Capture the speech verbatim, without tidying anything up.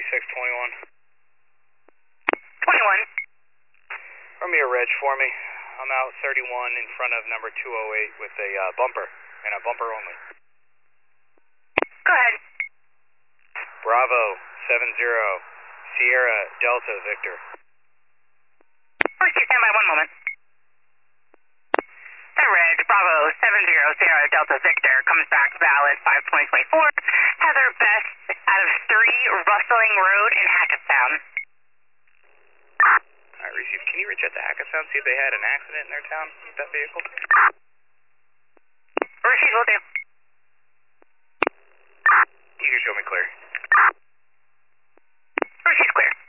thirty-six twenty-one. twenty-one. Run me a reg for me. I'm out thirty-one in front of number two oh eight with a uh, bumper, and a bumper only. Go ahead. Bravo, seven zero, Sierra, Delta, Victor. Whiskey, stand by one moment. That red, Bravo, seven zero, Sierra, Delta, Victor, comes back valid five twenty twenty-four. Heather Best out of three, Rustling Road in Hackettstown. Alright, receive. Can you reach out to Hackettstown, see if they had an accident in their town with that vehicle? Receive, will do. You can show me clear. Receive clear.